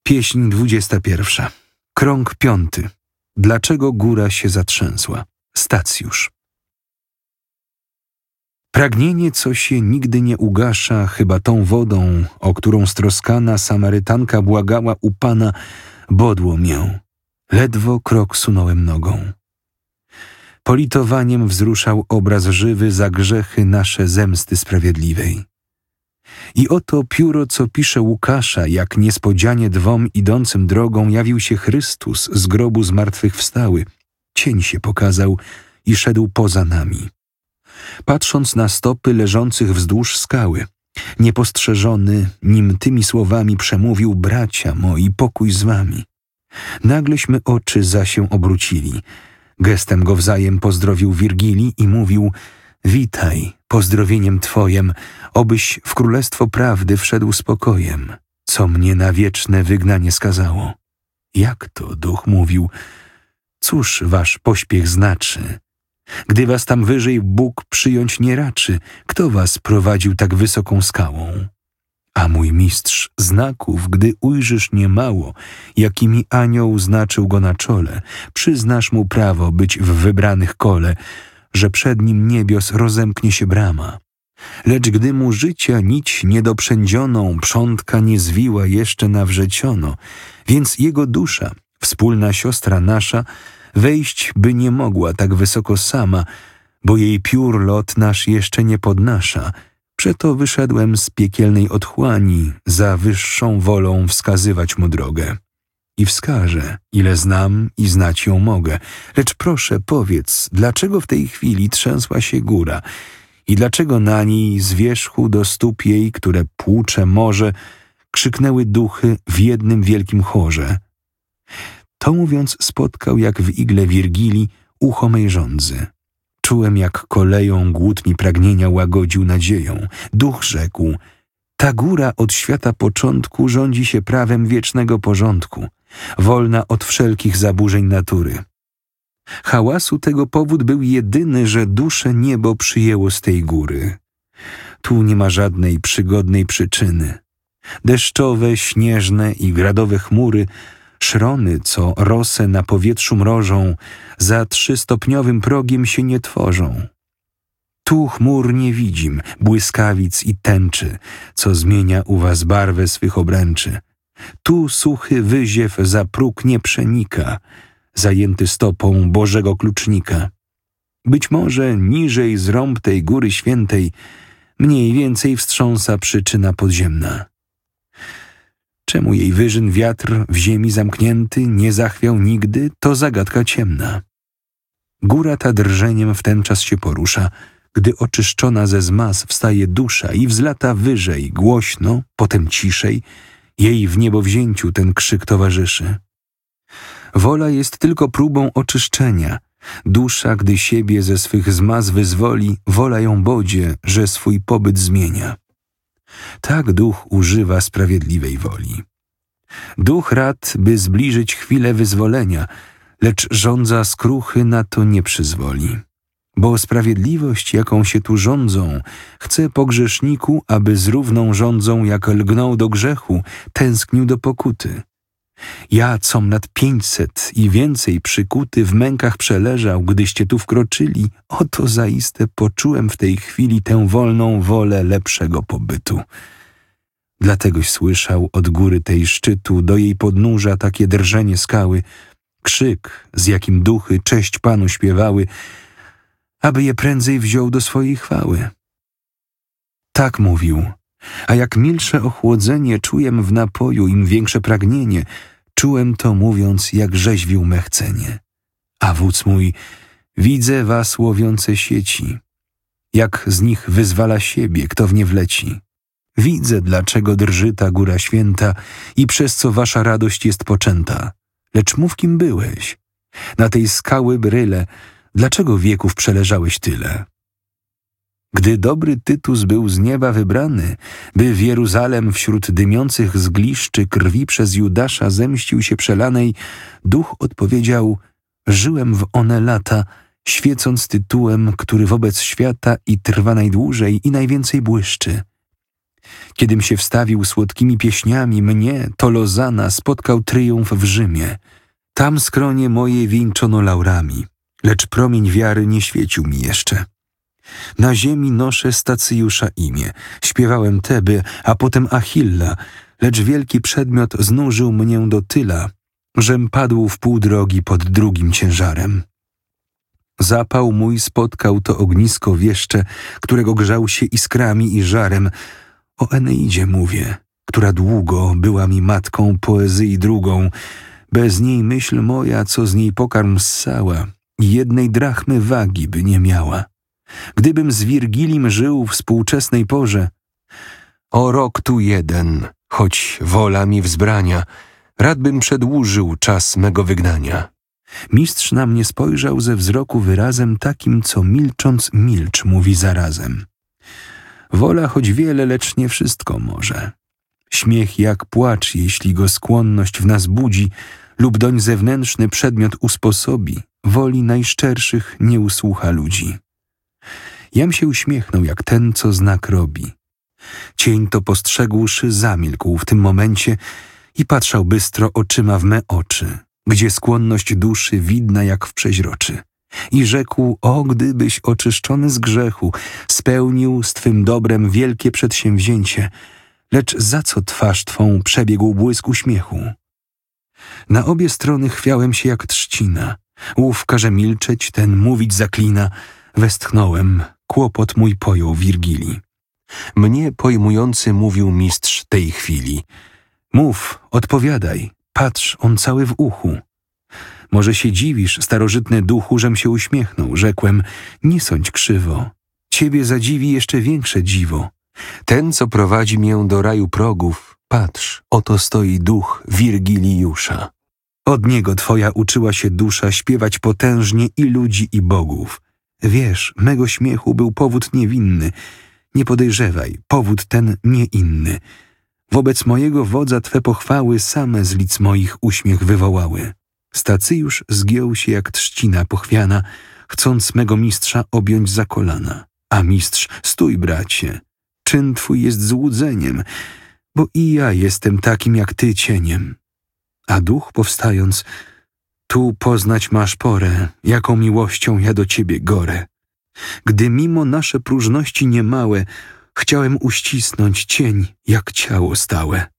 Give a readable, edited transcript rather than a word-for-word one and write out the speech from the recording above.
Pieśń 21. Krąg 5. Dlaczego góra się zatrzęsła? Stacjusz. Pragnienie, co się nigdy nie ugasza, chyba tą wodą, o którą stroskana Samarytanka błagała u Pana, bodło mię. Ledwo krok sunąłem nogą. Politowaniem wzruszał obraz żywy za grzechy nasze zemsty sprawiedliwej. I oto pióro, co pisze Łukasza, jak niespodzianie dwom idącym drogą jawił się Chrystus z grobu zmartwychwstały. Cień się pokazał i szedł poza nami. Patrząc na stopy leżących wzdłuż skały, niepostrzeżony, nim tymi słowami przemówił: bracia moi, pokój z wami. Nagleśmy oczy za się obrócili. Gestem go wzajem pozdrowił Wirgilii i mówił: witaj, pozdrowieniem Twojem, obyś w królestwo prawdy wszedł spokojem, co mnie na wieczne wygnanie skazało. Jak to? Duch mówił. Cóż wasz pośpiech znaczy? Gdy was tam wyżej Bóg przyjąć nie raczy, kto was prowadził tak wysoką skałą? A mój mistrz znaków, gdy ujrzysz niemało, jakimi anioł znaczył go na czole, przyznasz mu prawo być w wybranych kole, że przed nim niebios rozemknie się brama. Lecz gdy mu życia nić niedoprzędzioną przątka nie zwiła jeszcze nawrzeciono, więc jego dusza, wspólna siostra nasza, wejść by nie mogła tak wysoko sama, bo jej piór lot nasz jeszcze nie podnasza. Przeto wyszedłem z piekielnej otchłani, za wyższą wolą wskazywać mu drogę. I wskażę, ile znam i znać ją mogę. Lecz proszę, powiedz, dlaczego w tej chwili trzęsła się góra i dlaczego na niej z wierzchu do stóp jej, które płucze morze, krzyknęły duchy w jednym wielkim chorze. To mówiąc spotkał, jak w igle Wirgilii, ucho mej żądzy. Czułem, jak koleją głód mi pragnienia łagodził nadzieją. Duch rzekł: ta góra od świata początku rządzi się prawem wiecznego porządku, wolna od wszelkich zaburzeń natury. Hałasu tego powód był jedyny, że duszę niebo przyjęło z tej góry. Tu nie ma żadnej przygodnej przyczyny. Deszczowe, śnieżne i gradowe chmury, szrony, co rosę na powietrzu mrożą, za 3-stopniowym progiem się nie tworzą. Tu chmur nie widzim, błyskawic i tęczy, co zmienia u was barwę swych obręczy. Tu suchy wyziew za próg nie przenika, zajęty stopą Bożego Klucznika. Być może niżej z rąb tej góry świętej mniej więcej wstrząsa przyczyna podziemna. Czemu jej wyżyn wiatr w ziemi zamknięty nie zachwiał nigdy, to zagadka ciemna. Góra ta drżeniem w ten czas się porusza, gdy oczyszczona ze zmaz wstaje dusza i wzlata wyżej, głośno, potem ciszej, jej w niebowzięciu ten krzyk towarzyszy. Wola jest tylko próbą oczyszczenia. Dusza, gdy siebie ze swych zmaz wyzwoli, wola ją bodzie, że swój pobyt zmienia. Tak duch używa sprawiedliwej woli. Duch rad, by zbliżyć chwilę wyzwolenia, lecz żądza skruchy na to nie przyzwoli. Bo sprawiedliwość, jaką się tu rządzą, chce po grzeszniku, aby z równą rządzą, jak lgnął do grzechu, tęsknił do pokuty. Ja, com nad 500 i więcej przykuty w mękach przeleżał, gdyście tu wkroczyli, oto zaiste poczułem w tej chwili tę wolną wolę lepszego pobytu. Dlategoś słyszał od góry tej szczytu do jej podnóża takie drżenie skały, krzyk, z jakim duchy cześć Panu śpiewały, aby je prędzej wziął do swojej chwały. Tak mówił, a jak milsze ochłodzenie czułem w napoju, im większe pragnienie, czułem to mówiąc, jak rzeźwił me chcenie. A wódz mój, widzę was łowiące sieci, jak z nich wyzwala siebie, kto w nie wleci. Widzę, dlaczego drży ta góra święta i przez co wasza radość jest poczęta. Lecz mów, kim byłeś. Na tej skały bryle, dlaczego wieków przeleżałeś tyle? Gdy dobry Tytus był z nieba wybrany, by w Jeruzalem wśród dymiących zgliszczy krwi przez Judasza zemścił się przelanej, duch odpowiedział: żyłem w one lata, świecąc tytułem, który wobec świata i trwa najdłużej i najwięcej błyszczy. Kiedym się wstawił słodkimi pieśniami, mnie, Tolozana, spotkał tryumf w Rzymie. Tam skronie moje wieńczono laurami, lecz promień wiary nie świecił mi jeszcze. Na ziemi noszę Stacyjusza imię, śpiewałem Teby, a potem Achilla, lecz wielki przedmiot znużył mnie do tyla, żem padł w pół drogi pod drugim ciężarem. Zapał mój spotkał to ognisko wieszcze, którego grzał się iskrami i żarem. O Eneidzie mówię, która długo była mi matką poezyi drugą. Bez niej myśl moja, co z niej pokarm ssała, jednej drachmy wagi by nie miała. Gdybym z Wirgilim żył w współczesnej porze, o rok tu jeden, choć wola mi wzbrania, radbym przedłużył czas mego wygnania. Mistrz na mnie spojrzał ze wzroku wyrazem takim, co milcząc milcz mówi zarazem. Wola choć wiele, lecz nie wszystko może. Śmiech jak płacz, jeśli go skłonność w nas budzi, lub doń zewnętrzny przedmiot usposobi, woli najszczerszych nie usłucha ludzi. Jam się uśmiechnął jak ten, co znak robi. Cień to postrzegłszy zamilkł w tym momencie i patrzał bystro oczyma w me oczy, gdzie skłonność duszy widna jak w przeźroczy. I rzekł, o gdybyś oczyszczony z grzechu spełnił z twym dobrem wielkie przedsięwzięcie, lecz za co twarz twą przebiegł błysk uśmiechu? Na obie strony chwiałem się jak trzcina, ów każe milczeć, ten mówić zaklina. Westchnąłem, kłopot mój pojął Wirgili. Mnie pojmujący mówił mistrz tej chwili. Mów, odpowiadaj, patrz, on cały w uchu. Może się dziwisz, starożytny duchu, żem się uśmiechnął. Rzekłem, nie sądź krzywo. Ciebie zadziwi jeszcze większe dziwo. Ten, co prowadzi mię do raju progów, patrz, oto stoi duch Wirgiliusza. Od niego twoja uczyła się dusza śpiewać potężnie i ludzi, i bogów. Wiesz, mego śmiechu był powód niewinny. Nie podejrzewaj, powód ten nie inny. Wobec mojego wodza twe pochwały same z lic moich uśmiech wywołały. Stacyjusz zgiął się jak trzcina pochwiana, chcąc mego mistrza objąć za kolana. A mistrz, stój bracie, czyn twój jest złudzeniem, bo i ja jestem takim jak ty cieniem. A duch powstając, tu poznać masz porę, jaką miłością ja do ciebie gorę. Gdy mimo nasze próżności niemałe, chciałem uścisnąć cień jak ciało stałe.